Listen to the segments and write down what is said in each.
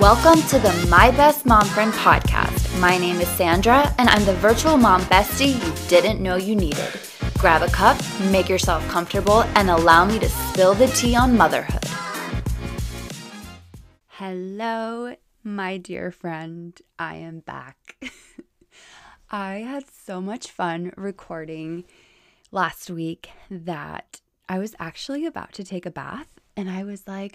Welcome to the My Best Mom Friend podcast. My name is Sandra, and I'm the virtual mom bestie you didn't know you needed. Grab a cup, make yourself comfortable, and allow me to spill the tea on motherhood. Hello, my dear friend. I am back. I had so much fun recording last week that I was actually about to take a bath, and I was like,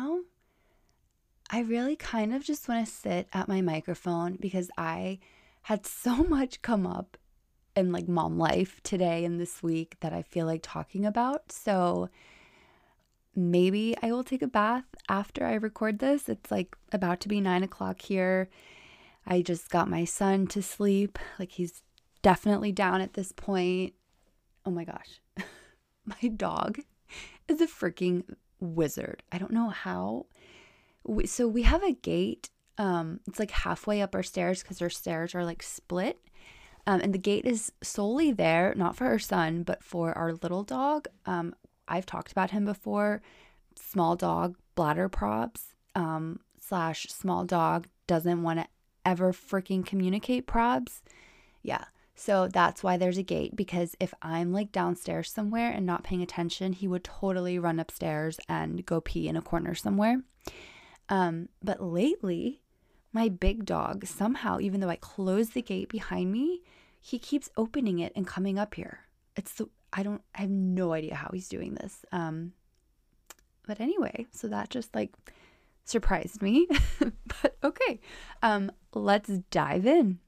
I really kind of just want to sit at my microphone because I had so much come up in like mom life today and this week that I feel like talking about. So maybe I will take a bath after I record this. It's like about to be 9 o'clock here. I just got my son to sleep. Like he's definitely down at this point. Oh my gosh. My dog is a freaking wizard. I don't know how. So we have a gate. It's like halfway up our stairs because our stairs are like split. And the gate is solely there, not for our son, but for our little dog. I've talked about him before. Small dog, bladder probs, / small dog doesn't want to ever freaking communicate probs. Yeah. So that's why there's a gate, because if I'm like downstairs somewhere and not paying attention, he would totally run upstairs and go pee in a corner somewhere. But lately, my big dog somehow, even though I closed the gate behind me, he keeps opening it and coming up here. I have no idea how he's doing this. But anyway, so that just like surprised me, but okay. Let's dive in.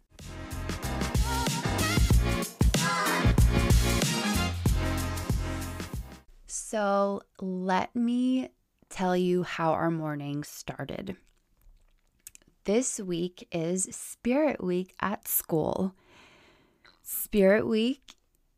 So let me tell you how our morning started. This week is Spirit Week at school. Spirit Week,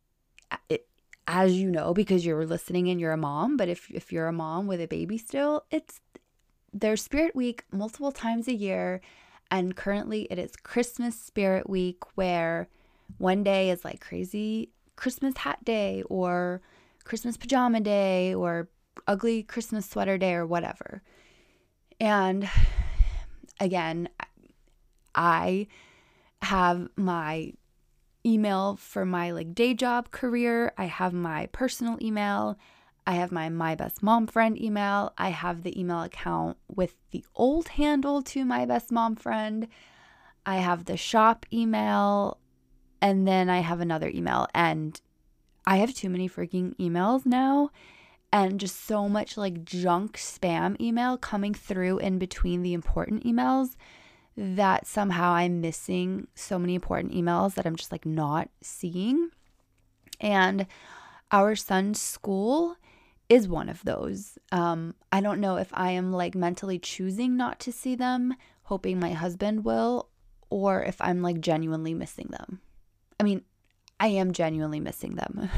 as you know, because you're listening and you're a mom, but if you're a mom with a baby still, there's Spirit Week multiple times a year, and currently it is Christmas Spirit Week, where one day is like crazy Christmas hat day or Christmas pajama day or ugly Christmas sweater day or whatever. And again, I have my email for my like day job career. I have my personal email. I have my Best Mom Friend email. I have the email account with the old handle to My Best Mom Friend. I have the shop email, and then I have another email, and I have too many freaking emails now. And just so much like junk spam email coming through in between the important emails that somehow I'm missing so many important emails that I'm just like not seeing. And our son's school is one of those. I don't know if I am like mentally choosing not to see them, hoping my husband will, or if I'm like genuinely missing them. I mean, I am genuinely missing them.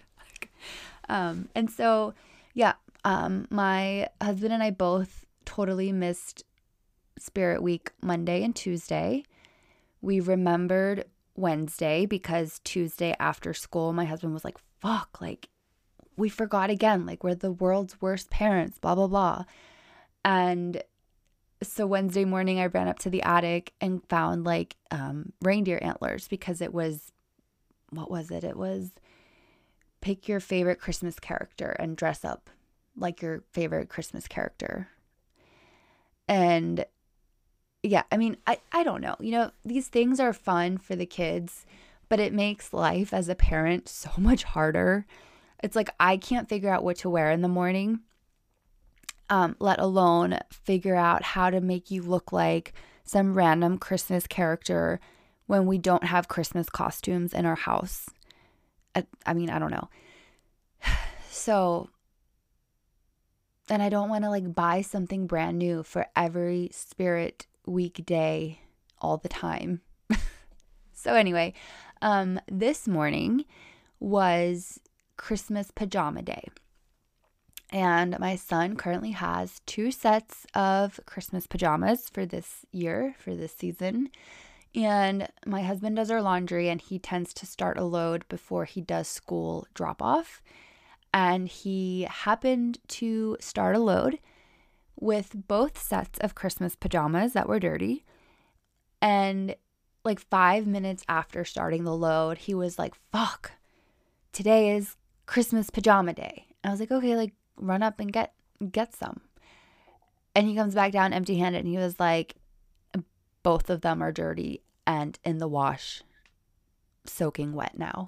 And so, yeah, my husband and I both totally missed Spirit Week Monday and Tuesday. We remembered Wednesday because Tuesday after school, my husband was like, fuck, like we forgot again, like we're the world's worst parents, blah, blah, blah. And so Wednesday morning, I ran up to the attic and found like reindeer antlers because it was, what was it? It was pick your favorite Christmas character and dress up like your favorite Christmas character. And yeah, I mean, I don't know. These things are fun for the kids, but it makes life as a parent so much harder. It's like I can't figure out what to wear in the morning, let alone figure out how to make you look like some random Christmas character when we don't have Christmas costumes in our house. I mean, I don't know. So, and I don't want to like buy something brand new for every Spirit Week day all the time. So anyway, this morning was Christmas pajama day. And my son currently has 2 sets of Christmas pajamas for this year, for this season. And my husband does our laundry, and he tends to start a load before he does school drop off. And he happened to start a load with both sets of Christmas pajamas that were dirty. And like 5 minutes after starting the load, he was like, fuck, today is Christmas pajama day. And I was like, okay, like run up and get some. And he comes back down empty-handed and he was like, both of them are dirty and in the wash, soaking wet now.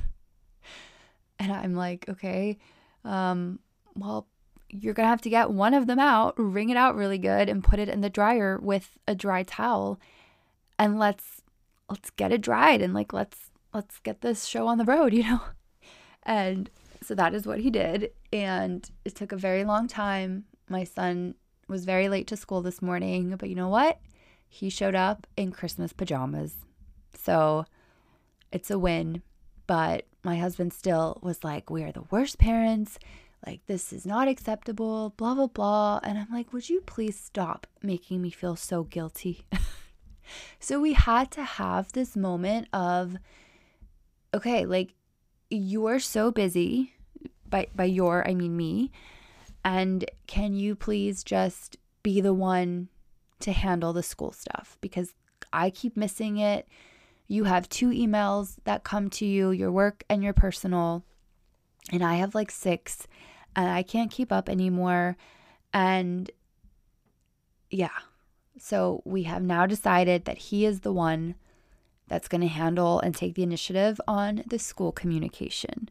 And I'm like, okay, well, you're going to have to get one of them out, wring it out really good and put it in the dryer with a dry towel. And let's get it dried and like, let's get this show on the road, you know? And so that is what he did. And it took a very long time. My son was very late to school this morning, but you know what? He showed up in Christmas pajamas. So it's a win. But my husband still was like, we are the worst parents. Like, this is not acceptable, blah, blah, blah. And I'm like, would you please stop making me feel so guilty? So we had to have this moment of, okay, like, you're so busy, by your, I mean me, and can you please just be the one to handle the school stuff? Because I keep missing it. You have 2 emails that come to you, your work and your personal, and I have like 6, and I can't keep up anymore. And yeah, so we have now decided that he is the one that's going to handle and take the initiative on the school communication.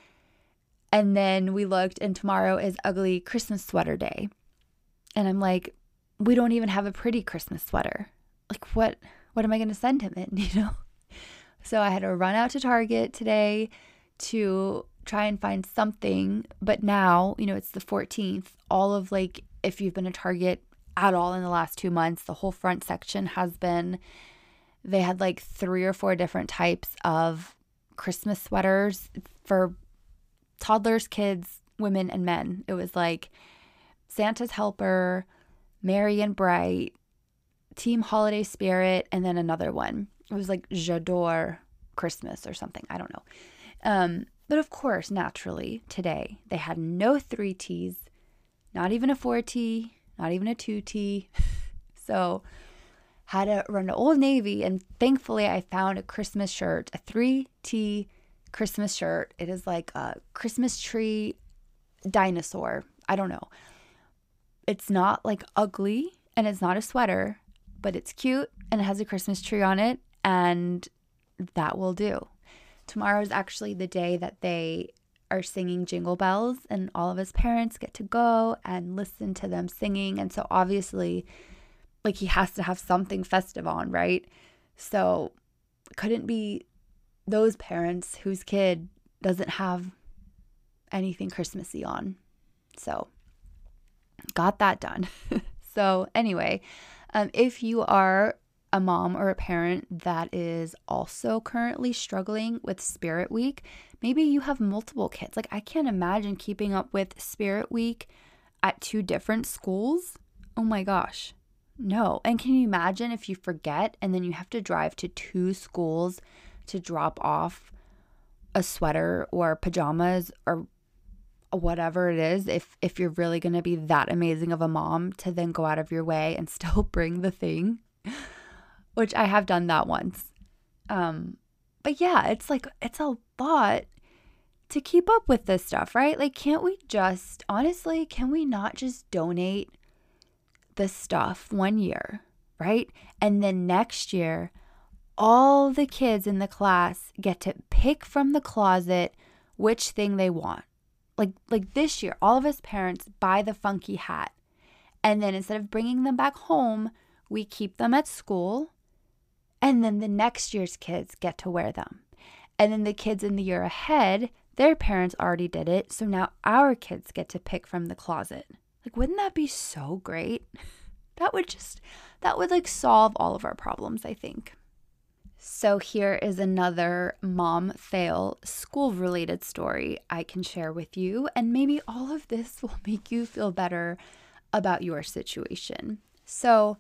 And then we looked, and tomorrow is ugly Christmas sweater day. And I'm like, we don't even have a pretty Christmas sweater. Like, what am I going to send him in, you know? So I had to run out to Target today to try and find something. But now, you know, it's the 14th. All of like, if you've been to Target at all in the last 2 months, the whole front section has been, they had like 3 or 4 different types of Christmas sweaters for toddlers, kids, women, and men. It was like Santa's Helper, Merry and Bright, Team Holiday Spirit, and then another one. It was like J'adore Christmas or something. I don't know. But of course, naturally, today they had no 3Ts, not even a 4T, not even a 2T. So had to run to Old Navy, and thankfully I found a Christmas shirt, a 3T Christmas shirt. It is like a Christmas tree dinosaur. I don't know. It's not like ugly and it's not a sweater, but it's cute and it has a Christmas tree on it, and that will do. Tomorrow is actually the day that they are singing Jingle Bells, and all of his parents get to go and listen to them singing. And so obviously, like, he has to have something festive on, right? So couldn't be those parents whose kid doesn't have anything Christmassy on. So got that done. So anyway, if you are a mom or a parent that is also currently struggling with Spirit Week, maybe you have multiple kids. Like, I can't imagine keeping up with Spirit Week at 2 different schools. Oh my gosh. No. And can you imagine if you forget and then you have to drive to 2 schools to drop off a sweater or pajamas or whatever it is, if you're really going to be that amazing of a mom to then go out of your way and still bring the thing, which I have done that once. But yeah, it's like, it's a lot to keep up with this stuff, right? Like, can't we not just donate the stuff one year, right? And then next year, all the kids in the class get to pick from the closet which thing they want. Like this year, all of us parents buy the funky hat. And then instead of bringing them back home, we keep them at school. And then the next year's kids get to wear them. And then the kids in the year ahead, their parents already did it. So now our kids get to pick from the closet. Like, wouldn't that be so great? That would like solve all of our problems, I think. So here is another mom fail school-related story I can share with you, and maybe all of this will make you feel better about your situation. So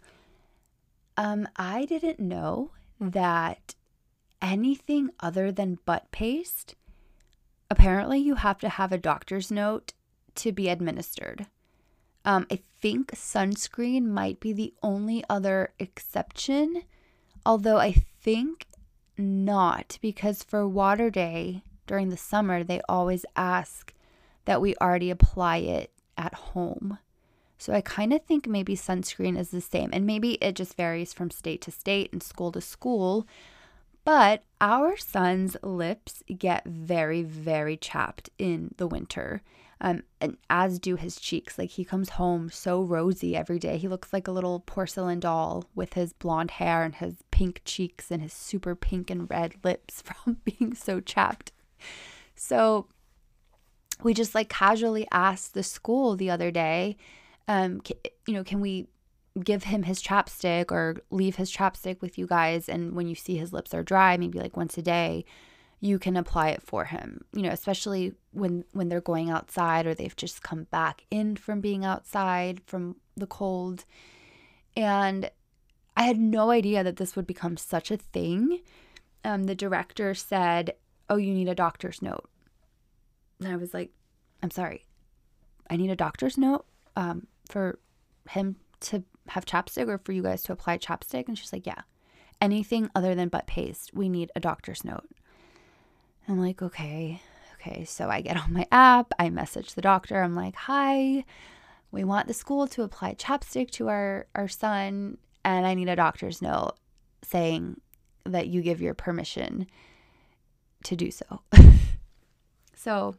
I didn't know that anything other than butt paste, apparently you have to have a doctor's note to be administered. I think sunscreen might be the only other exception, although I think not, because for water day during the summer, they always ask that we already apply it at home. So I kind of think maybe sunscreen is the same, and maybe it just varies from state to state and school to school. But our son's lips get very, very chapped in the winter, and as do his cheeks. Like, he comes home so rosy every day. He looks like a little porcelain doll with his blonde hair and his pink cheeks and his super pink and red lips from being so chapped. So we just like casually asked the school the other day, can we give him his chapstick or leave his chapstick with you guys, and when you see his lips are dry, maybe like once a day, you can apply it for him, especially when they're going outside or they've just come back in from being outside from the cold. And I had no idea that this would become such a thing. The director said, "Oh, you need a doctor's note." And I was like, "I'm sorry, I need a doctor's note for him to have chapstick or for you guys to apply chapstick?" And she's like, "Yeah, anything other than butt paste, we need a doctor's note." I'm like, okay. So I get on my app, I message the doctor. I'm like, "Hi, we want the school to apply chapstick to our son, and I need a doctor's note saying that you give your permission to do so." So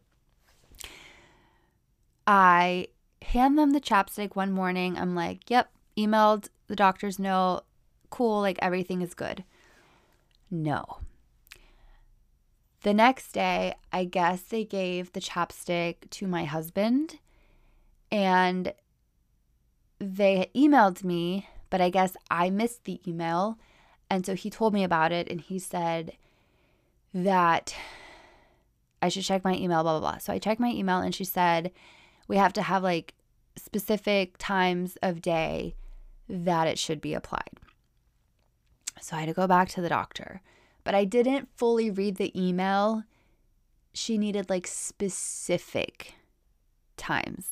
I hand them the chapstick one morning. I'm like, "Yep, emailed the doctor's note. Cool, like everything is good." No. The next day, I guess they gave the chapstick to my husband, and they emailed me, but I guess I missed the email. And so he told me about it, and he said that I should check my email, blah, blah, blah. So I checked my email, and she said we have to have like specific times of day that it should be applied. So I had to go back to the doctor, but I didn't fully read the email. She needed like specific times.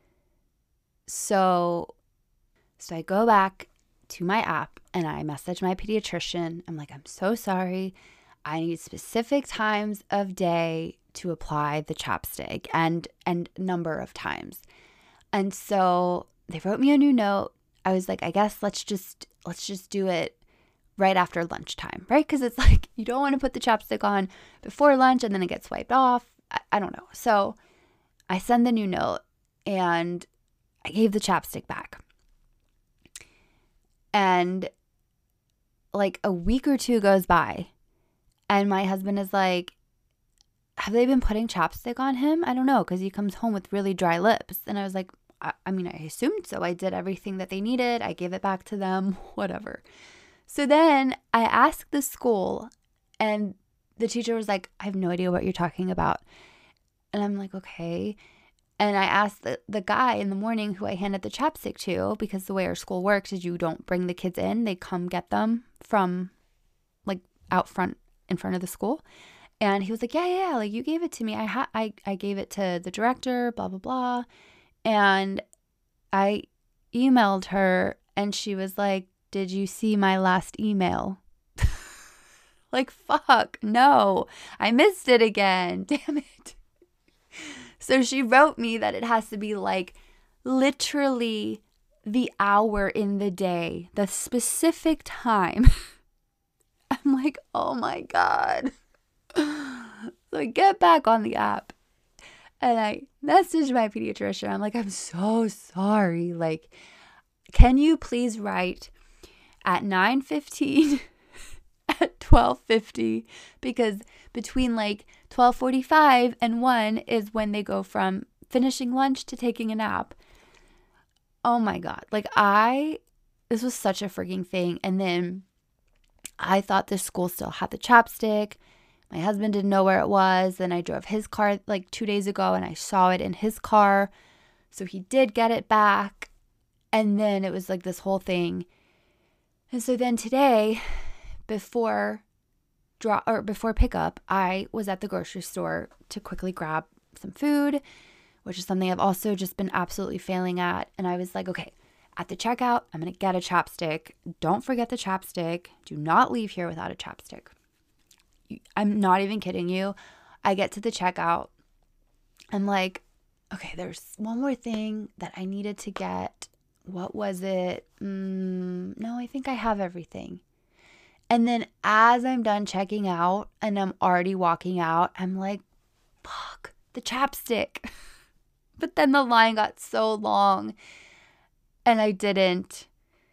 So I go back to my app and I message my pediatrician. I'm like, "I'm so sorry. I need specific times of day to apply the chapstick and number of times." And so they wrote me a new note. I was like, "I guess let's just do it right after lunchtime," right? Because it's like you don't want to put the chapstick on before lunch and then it gets wiped off. I don't know. So I send the new note and I gave the chapstick back. And like a week or two goes by and my husband is like, "Have they been putting chapstick on him? I don't know, because he comes home with really dry lips." And I was like, I assumed so. I did everything that they needed. I gave it back to them, whatever. So then I asked the school, and the teacher was like, "I have no idea what you're talking about." And I'm like, okay. And I asked the guy in the morning who I handed the chapstick to, because the way our school works is you don't bring the kids in. They come get them from like out front, in front of the school. And he was like, yeah, like you gave it to me. I gave it to the director, blah, blah, blah. And I emailed her and she was like, "Did you see my last email?" Like, fuck, no, I missed it again. Damn it. So she wrote me that it has to be like literally the hour in the day, the specific time. I'm like, oh my God. So I get back on the app and I message my pediatrician. I'm like, "I'm so sorry. Like, can you please write at 9:15, at 12:50, because between like 12:45 and 1 is when they go from finishing lunch to taking a nap." Oh my God. Like this was such a freaking thing. And then I thought the school still had the chapstick. My husband didn't know where it was. Then I drove his car like 2 days ago and I saw it in his car. So he did get it back. And then it was like this whole thing. And so then today, before pickup, I was at the grocery store to quickly grab some food. which is something I've also just been absolutely failing at. And I was like, okay, at the checkout, I'm going to get a chapstick. Don't forget the chapstick. Do not leave here without a chapstick. I'm not even kidding you. I get to the checkout. I'm like, okay, there's one more thing that I needed to get. What was it? No, I think I have everything. And then as I'm done checking out and I'm already walking out, I'm like, fuck, the chapstick. But then the line got so long and I didn't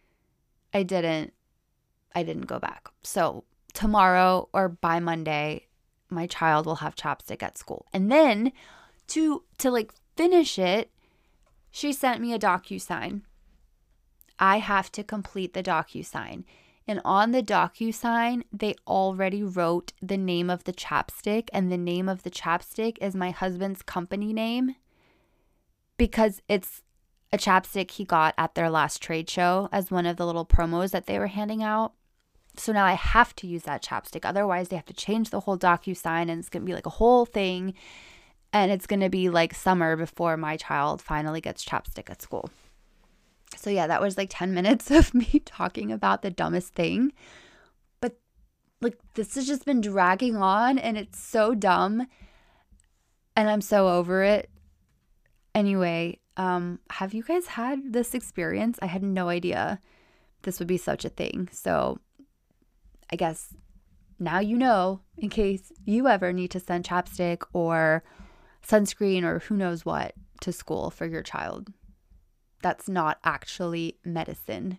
go back. So tomorrow or by Monday, my child will have chapstick at school. And then to like finish it, she sent me a DocuSign. I have to complete the DocuSign. And on the DocuSign, they already wrote the name of the chapstick, and the name of the chapstick is my husband's company name because it's a chapstick he got at their last trade show as one of the little promos that they were handing out. So now I have to use that chapstick. Otherwise, they have to change the whole DocuSign, and it's going to be like a whole thing. And it's going to be like summer before my child finally gets chapstick at school. So yeah, that was like 10 minutes of me talking about the dumbest thing. But like this has just been dragging on and it's so dumb. And I'm so over it. Anyway, have you guys had this experience? I had no idea this would be such a thing. So I guess now you know, in case you ever need to send chapstick or sunscreen or who knows what to school for your child. That's not actually medicine.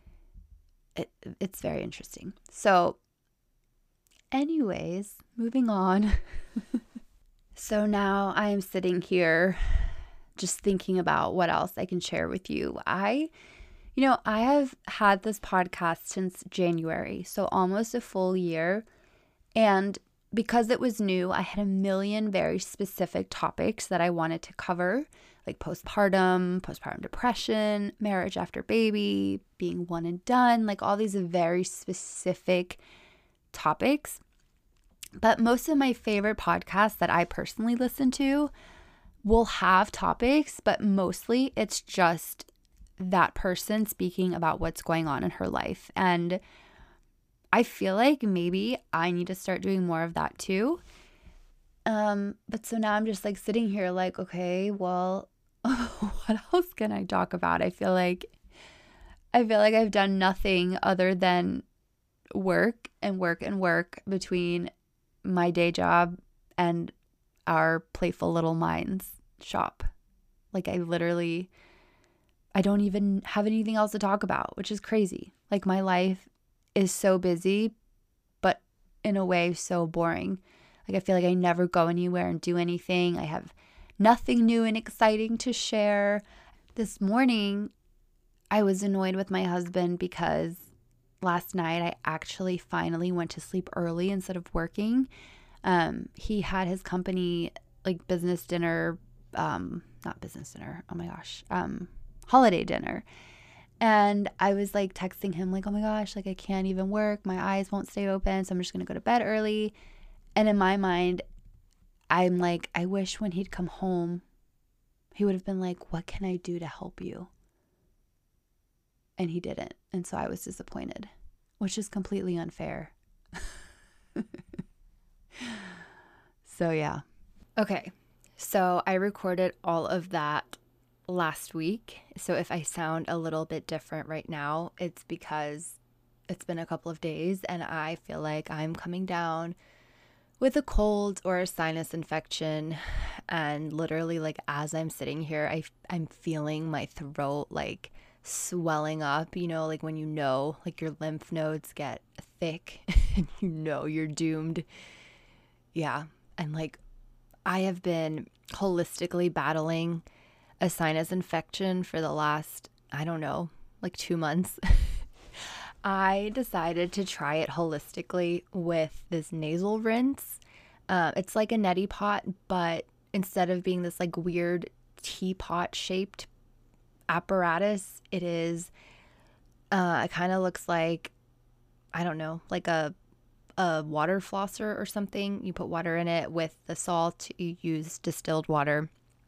It's very interesting. So anyways, moving on. So now I am sitting here just thinking about what else I can share with you. I have had this podcast since January, so almost a full year. And because it was new, I had a million very specific topics that I wanted to cover, like postpartum depression, marriage after baby, being one and done, like all these very specific topics. But most of my favorite podcasts that I personally listen to will have topics, but mostly it's just that person speaking about what's going on in her life. And I feel like maybe I need to start doing more of that too. But so now I'm just like sitting here like, okay, well, what else can I talk about? I feel like I've done nothing other than work and work and work between my day job and our Playful Little Minds shop. Like I don't even have anything else to talk about, which is crazy. Like my life is so busy, but in a way so boring. Like I feel like I never go anywhere and do anything. I have nothing new and exciting to share. This morning, I was annoyed with my husband because last night I actually finally went to sleep early instead of working. He had his company like business dinner, not business dinner. Oh my gosh. Holiday dinner. And I was like texting him like, oh my gosh, like I can't even work. My eyes won't stay open. So I'm just going to go to bed early. And in my mind, I'm like, I wish when he'd come home, he would have been like, what can I do to help you? And he didn't. And so I was disappointed, which is completely unfair. So yeah. Okay. So I recorded all of that last week. So if I sound a little bit different right now, it's because it's been a couple of days and I feel like I'm coming down with a cold or a sinus infection. And literally like as I'm sitting here, I'm feeling my throat like swelling up, like when like your lymph nodes get thick and you're doomed. Yeah. And like I have been holistically battling a sinus infection for the last, I don't know, like 2 months. I decided to try it holistically with this nasal rinse. It's like a neti pot, but instead of being this like weird teapot shaped apparatus, it is, it kind of looks like, I don't know, like a water flosser or something. You put water in it with the salt, you use distilled water.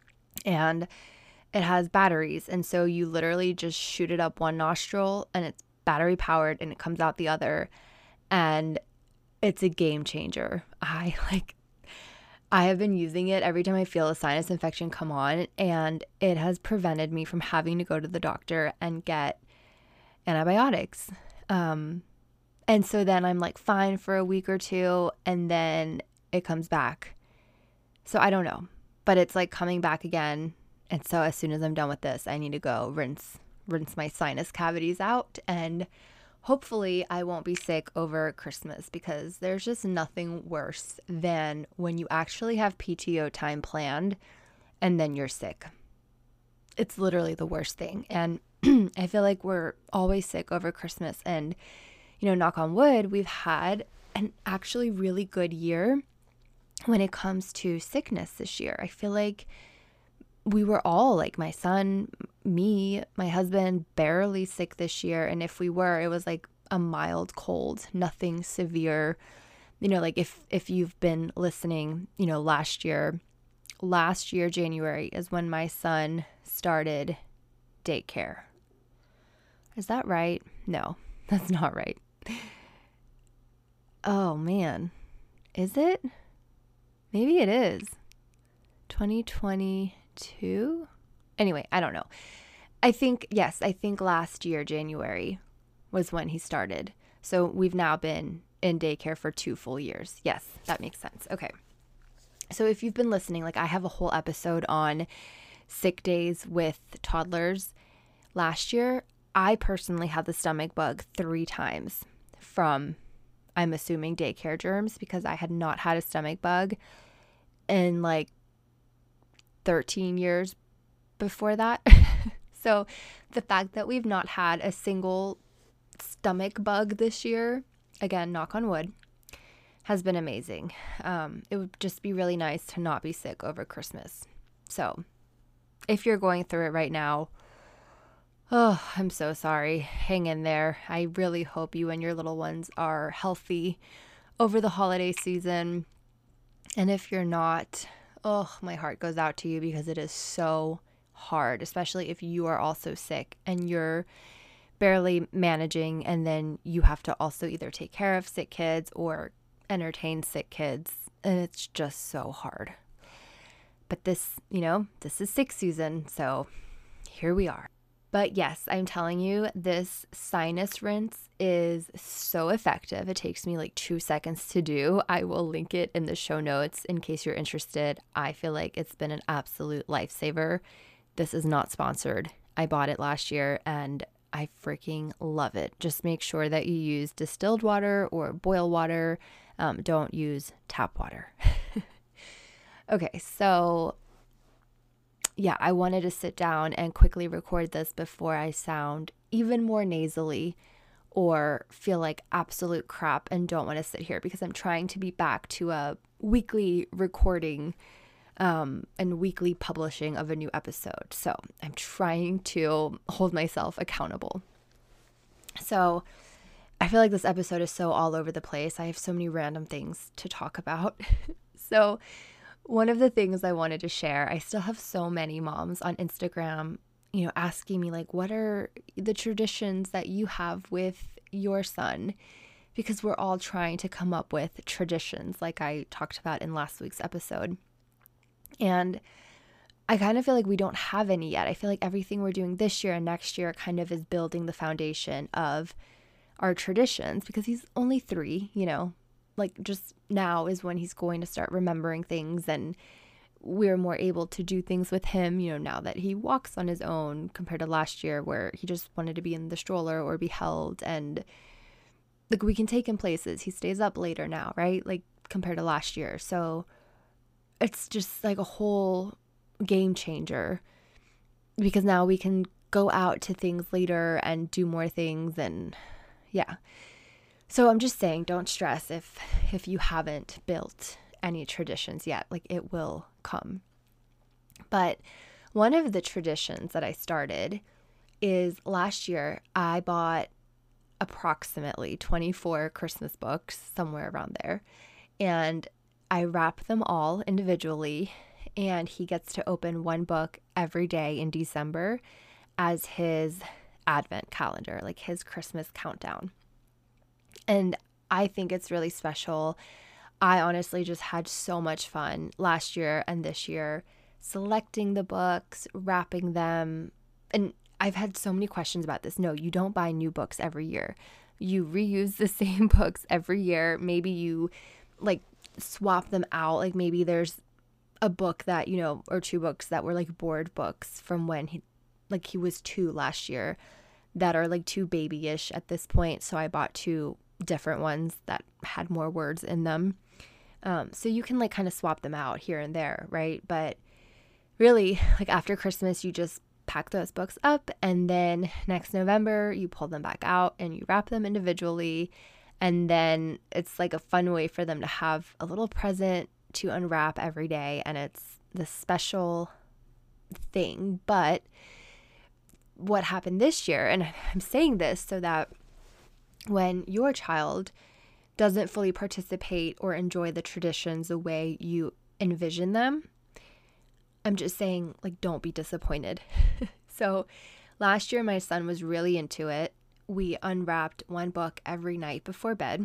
and it has batteries. And so you literally just shoot it up one nostril and it's battery powered and it comes out the other. And it's a game changer. I have been using it every time I feel a sinus infection come on, and it has prevented me from having to go to the doctor and get antibiotics. And so then I'm like fine for a week or two, and then it comes back. So I don't know, but it's like coming back again. And so as soon as I'm done with this, I need to go rinse my sinus cavities out, and hopefully I won't be sick over Christmas, because there's just nothing worse than when you actually have PTO time planned and then you're sick. It's literally the worst thing. And I feel like we're always sick over Christmas, and, knock on wood, we've had an actually really good year when it comes to sickness this year. I feel like we were all, like my son, me, my husband, barely sick this year. And if we were, it was like a mild cold, nothing severe. Like if you've been listening, last year, January is when my son started daycare. Is that right? No, that's not right. Oh man, is it? Maybe it is. 2022? Anyway, I don't know. I think last year, January, was when he started. So we've now been in daycare for 2 full years. Yes, that makes sense. Okay. So if you've been listening, I have a whole episode on sick days with toddlers. Last year, I personally had the stomach bug 3 times from, I'm assuming, daycare germs, because I had not had a stomach bug in 13 years before that. So the fact that we've not had a single stomach bug this year, again, knock on wood, has been amazing. It would just be really nice to not be sick over Christmas. So if you're going through it right now, oh, I'm so sorry. Hang in there. I really hope you and your little ones are healthy over the holiday season. And if you're not, oh, my heart goes out to you, because it is so hard, especially if you are also sick and you're barely managing, and then you have to also either take care of sick kids or entertain sick kids, and it's just so hard. But this is sick season, so here we are. But yes, I'm telling you, this sinus rinse is so effective. It takes me 2 seconds to do. I will link it in the show notes in case you're interested. I feel like it's been an absolute lifesaver. This is not sponsored. I bought it last year and I freaking love it. Just make sure that you use distilled water or boil water. Don't use tap water. Okay, so yeah, I wanted to sit down and quickly record this before I sound even more nasally or feel like absolute crap and don't want to sit here, because I'm trying to be back to a weekly recording and weekly publishing of a new episode. So I'm trying to hold myself accountable. So I feel like this episode is so all over the place. I have so many random things to talk about. So one of the things I wanted to share, I still have so many moms on Instagram, asking me what are the traditions that you have with your son? Because we're all trying to come up with traditions, like I talked about in last week's episode. And I kind of feel like we don't have any yet. I feel like everything we're doing this year and next year kind of is building the foundation of our traditions, because he's only 3, just now is when he's going to start remembering things, and we're more able to do things with him, now that he walks on his own, compared to last year where he just wanted to be in the stroller or be held. And we can take him places. He stays up later now, right? Compared to last year. So it's just a whole game changer, because now we can go out to things later and do more things. And yeah. So I'm just saying, don't stress if you haven't built any traditions yet. It will come. But one of the traditions that I started is last year I bought approximately 24 Christmas books, somewhere around there. And I wrap them all individually and he gets to open one book every day in December as his advent calendar, like his Christmas countdown. And I think it's really special. I honestly just had so much fun last year and this year selecting the books, wrapping them. And I've had so many questions about this. No, you don't buy new books every year. You reuse the same books every year. Maybe you like swap them out. Like maybe there's a book that, you know, or two books that were like board books from when he was 2 last year that are like too babyish at this point. So I bought 2 different ones that had more words in them. So you can like kind of swap them out here and there, right? But really, like after Christmas, you just pack those books up, and then next November you pull them back out and you wrap them individually. And then it's like a fun way for them to have a little present to unwrap every day, and it's the special thing. But what happened this year, and I'm saying this so that when your child doesn't fully participate or enjoy the traditions the way you envision them, I'm just saying, like, don't be disappointed. So last year, my son was really into it. We unwrapped one book every night before bed,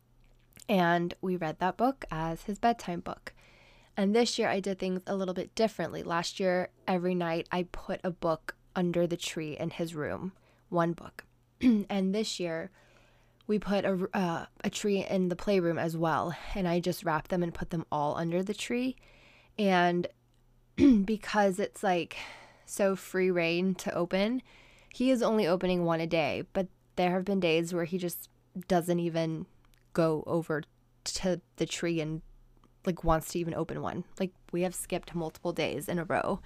and we read that book as his bedtime book. And this year, I did things a little bit differently. Last year, every night, I put a book under the tree in his room, one book. And this year, we put a tree in the playroom as well, and I just wrapped them and put them all under the tree. And because it's like so free reign to open, he is only opening one a day, but there have been days where he just doesn't even go over to the tree and like wants to even open one. Like we have skipped multiple days in a row.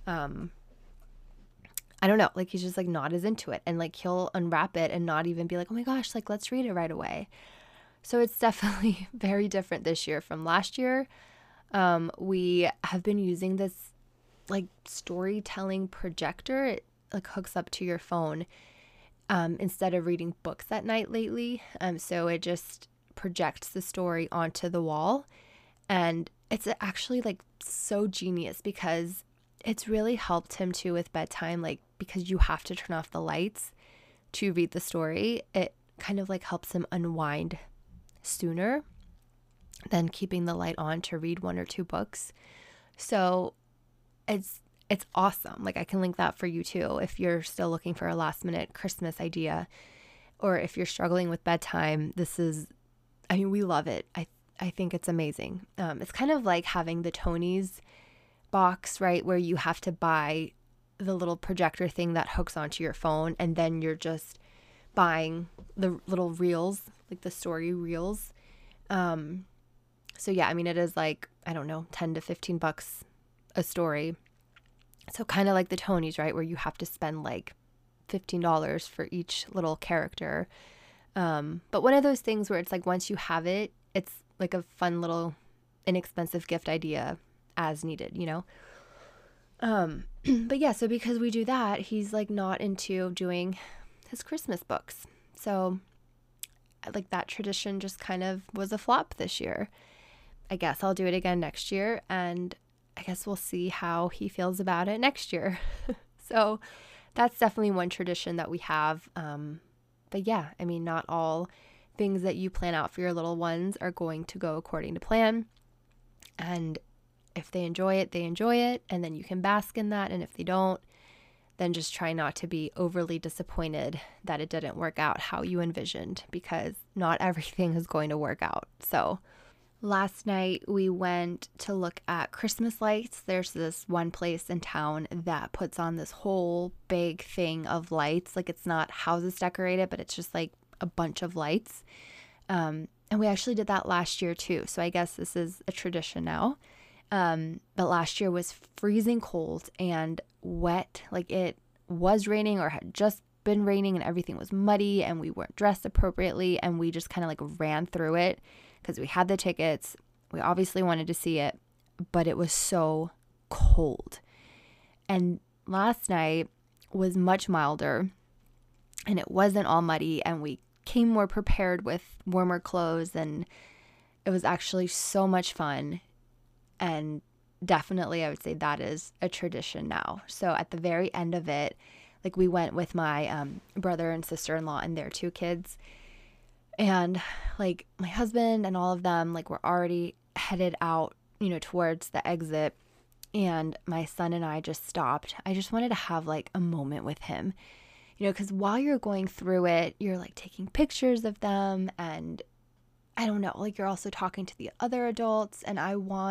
I don't know, like he's just like not as into it, and like he'll unwrap it and not even be like, oh my gosh, like let's read it right away. So it's definitely very different this year from last year. We have been using this like storytelling projector. It like hooks up to your phone instead of reading books at night lately. So it just projects the story onto the wall, and it's actually like so genius because it's really helped him too with bedtime, like because you have to turn off the lights to read the story. It kind of like helps him unwind sooner than keeping the light on to read 1 or 2 books. So it's awesome. Like I can link that for you too if you're still looking for a last minute Christmas idea, or if you're struggling with bedtime. We love it. I think it's amazing. It's kind of like having the Tony's box, right, where you have to buy the little projector thing that hooks onto your phone, and then you're just buying the little reels, like the story reels. So yeah, I mean, it is like, I don't know, $10 to $15 a story. So kind of like the Tonys, right, where you have to spend like $15 for each little character. But one of those things where it's like once you have it, it's like a fun little inexpensive gift idea as needed, you know? But yeah, so because we do that, he's like not into doing his Christmas books. So like that tradition just kind of was a flop this year. I guess I'll do it again next year, and I guess we'll see how he feels about it next year. So that's definitely one tradition that we have. But yeah, I mean, not all things that you plan out for your little ones are going to go according to plan. And if they enjoy it, they enjoy it, and then you can bask in that. And if they don't, then just try not to be overly disappointed that it didn't work out how you envisioned, because not everything is going to work out. So last night we went to look at Christmas lights. There's this one place in town that puts on this whole big thing of lights. Like it's not houses decorated, but it's just like a bunch of lights. And we actually did that last year too. So I guess this is a tradition now. But last year was freezing cold and wet. Like it was raining or had just been raining, and everything was muddy, and we weren't dressed appropriately, and we just kind of like ran through it because we had the tickets. We obviously wanted to see it, but it was so cold. And last night was much milder, and it wasn't all muddy, and we came more prepared with warmer clothes, and it was actually so much fun. And definitely I would say that is a tradition now. So at the very end of it, like we went with my brother and sister-in-law and their 2 kids. And like my husband and all of them like were already headed out, towards the exit. And my son and I just stopped. I just wanted to have like a moment with him, because while you're going through it, you're like taking pictures of them. And I don't know, like you're also talking to the other adults. And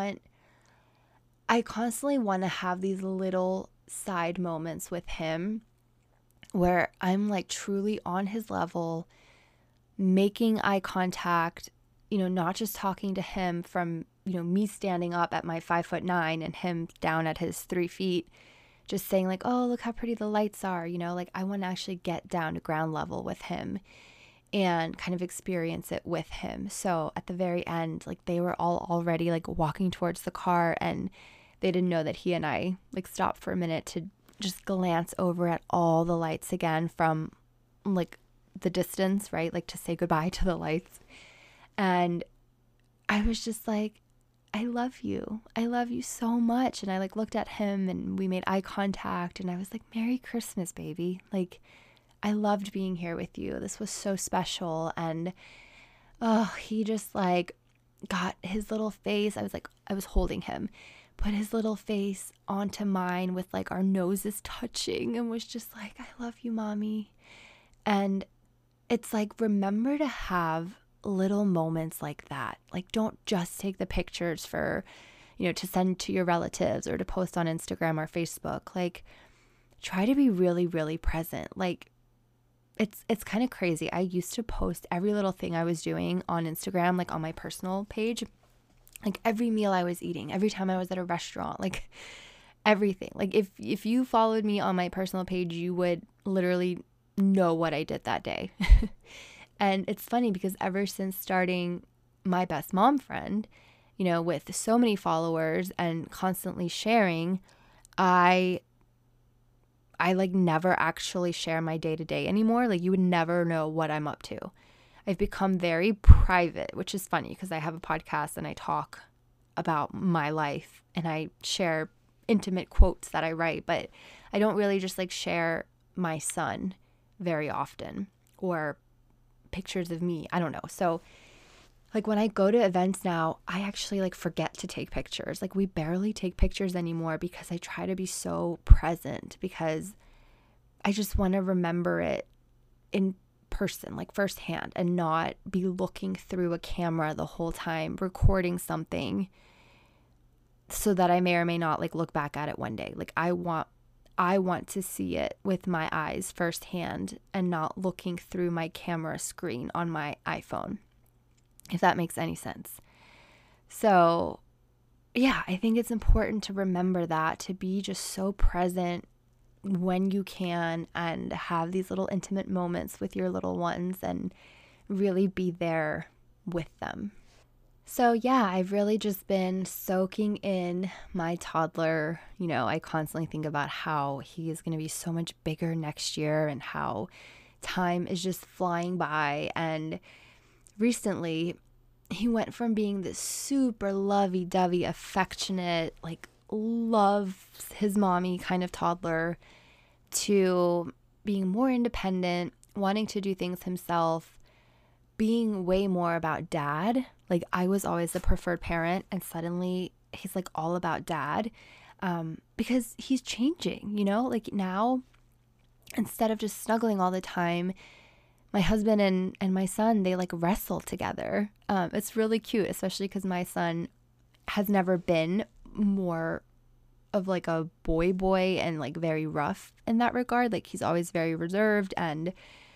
I constantly want to have these little side moments with him where I'm like truly on his level, making eye contact, not just talking to him from, me standing up at my 5'9" and him down at his 3 feet, just saying like, oh, look how pretty the lights are, like I want to actually get down to ground level with him and kind of experience it with him. So at the very end, like they were all already like walking towards the car, and they didn't know that he and I like stopped for a minute to just glance over at all the lights again from like the distance, right? Like to say goodbye to the lights. And I was just like, I love you. I love you so much. And I like looked at him and we made eye contact, and I was like, Merry Christmas, baby. Like, I loved being here with you. This was so special. And he just like got his little face. I was holding him, put his little face onto mine with like our noses touching, and was just like, I love you, mommy. And it's like, remember to have little moments like that. Like, don't just take the pictures for, to send to your relatives or to post on Instagram or Facebook. Like, try to be really, really present. Like, it's kind of crazy. I used to post every little thing I was doing on Instagram, like on my personal page, like every meal I was eating, every time I was at a restaurant, like everything. Like if you followed me on my personal page, you would literally know what I did that day. And it's funny because ever since starting My Best Mom Friend, with so many followers and constantly sharing, I like never actually share my day-to-day anymore. Like you would never know what I'm up to. I've become very private, which is funny because I have a podcast and I talk about my life and I share intimate quotes that I write, but I don't really just like share my son very often or pictures of me. I don't know. So like when I go to events now, I actually like forget to take pictures. Like we barely take pictures anymore because I try to be so present, because I just want to remember it in person, like firsthand, and not be looking through a camera the whole time, recording something so that I may or may not like look back at it one day. Like I want to see it with my eyes firsthand and not looking through my camera screen on my iPhone, if that makes any sense. So yeah, I think it's important to remember that, to be just so present when you can and have these little intimate moments with your little ones and really be there with them. So yeah, I've really just been soaking in my toddler. I constantly think about how he is going to be so much bigger next year and how time is just flying by. And recently, he went from being this super lovey-dovey, affectionate, like loves his mommy kind of toddler to being more independent, wanting to do things himself, being way more about dad. Like I was always the preferred parent, and suddenly he's like all about dad, because he's changing, like now instead of just snuggling all the time, my husband and my son, they like wrestle together. It's really cute, especially because my son has never been more of like a boy and like very rough in that regard. Like he's always very reserved and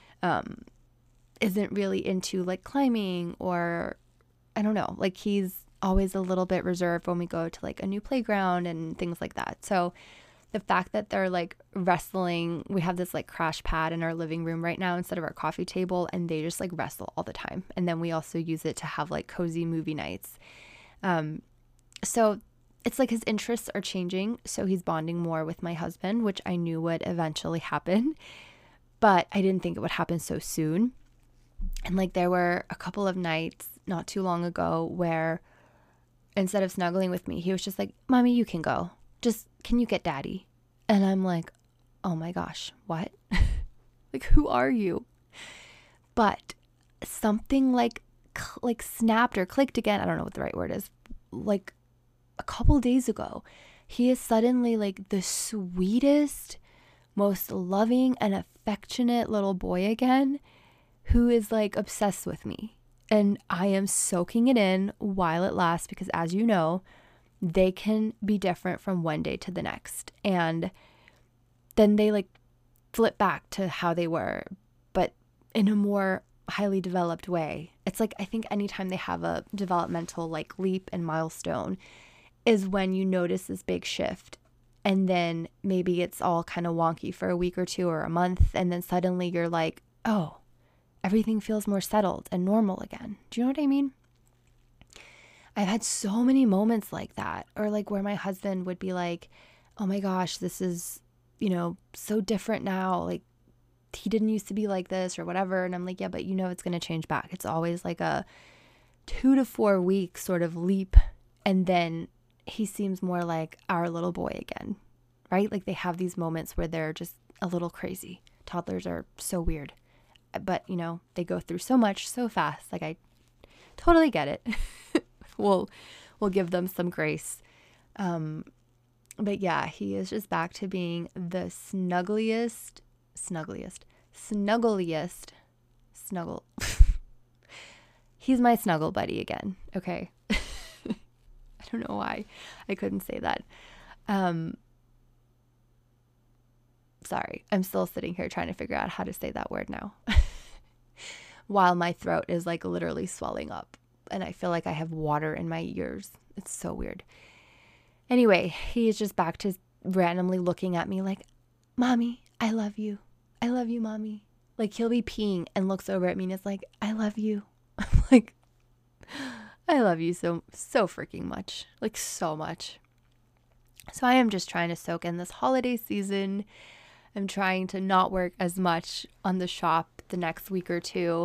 isn't really into like climbing, or I don't know, like he's always a little bit reserved when we go to like a new playground and things like that. So the fact that they're like wrestling, we have this like crash pad in our living room right now instead of our coffee table, and they just like wrestle all the time. And then we also use it to have like cozy movie nights. So it's like his interests are changing. So he's bonding more with my husband, which I knew would eventually happen, but I didn't think it would happen so soon. And like there were a couple of nights not too long ago where instead of snuggling with me, he was just like, Mommy, you can go. Just, can you get Daddy? And I'm like, oh my gosh, what? Like, who are you? But something like snapped or clicked again. I don't know what the right word is. Like a couple days ago, he is suddenly like the sweetest, most loving and affectionate little boy again, who is like obsessed with me. And I am soaking it in while it lasts, because as you know, they can be different from one day to the next. And then they like flip back to how they were, but in a more highly developed way. It's like, I think anytime they have a developmental like leap and milestone is when you notice this big shift. And then maybe it's all kind of wonky for a week or two or a month. And then suddenly you're like, oh, everything feels more settled and normal again. Do you know what I mean? I've had so many moments like that, or like where my husband would be like, oh my gosh, this is, so different now. Like, he didn't used to be like this or whatever. And I'm like, yeah, but it's going to change back. It's always like a 2 to 4 week sort of leap. And then he seems more like our little boy again, right? Like they have these moments where they're just a little crazy. Toddlers are so weird, but they go through so much so fast. Like I totally get it. We'll give them some grace. But yeah, he is just back to being the snuggliest. He's my snuggle buddy again. Okay. I don't know why I couldn't say that. Sorry. I'm still sitting here trying to figure out how to say that word now. While my throat is like literally swelling up and I feel like I have water in my ears. It's so weird. Anyway, he's just back to randomly looking at me like, Mommy, I love you. I love you, Mommy. Like he'll be peeing and looks over at me and is like, I love you. I'm like, I love you so freaking much. Like so much. So I am just trying to soak in this holiday season. I'm trying to not work as much on the shop the next week or two.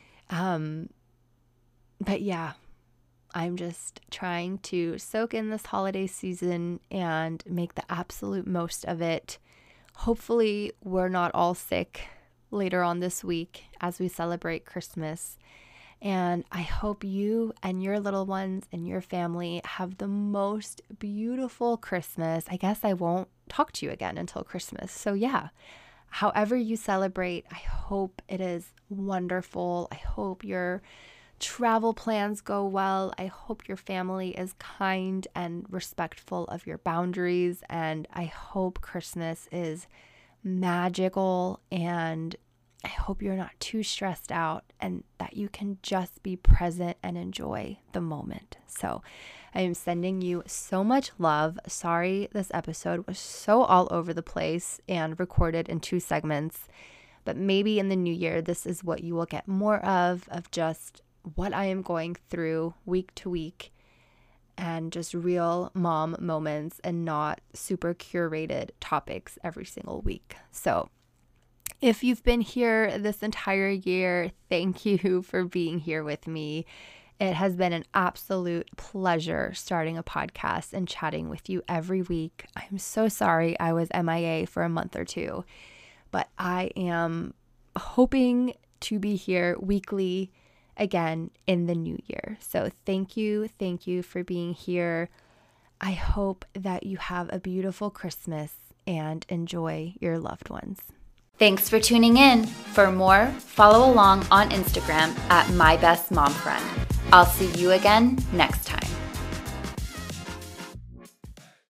But yeah, I'm just trying to soak in this holiday season and make the absolute most of it. Hopefully we're not all sick later on this week as we celebrate Christmas. And I hope you and your little ones and your family have the most beautiful Christmas. I guess I won't talk to you again until Christmas. So yeah, however you celebrate, I hope it is wonderful. I hope your travel plans go well. I hope your family is kind and respectful of your boundaries. And I hope Christmas is magical, and I hope you're not too stressed out and that you can just be present and enjoy the moment. So I am sending you so much love. Sorry, this episode was so all over the place and recorded in 2 segments, but maybe in the new year, this is what you will get more of just what I am going through week to week and just real mom moments and not super curated topics every single week. So if you've been here this entire year, thank you for being here with me. It has been an absolute pleasure starting a podcast and chatting with you every week. I'm so sorry I was MIA for a month or 2, but I am hoping to be here weekly again in the new year. So thank you for being here. I hope that you have a beautiful Christmas and enjoy your loved ones. Thanks for tuning in. For more, follow along on Instagram at MyBestMomFriend. I'll see you again next time.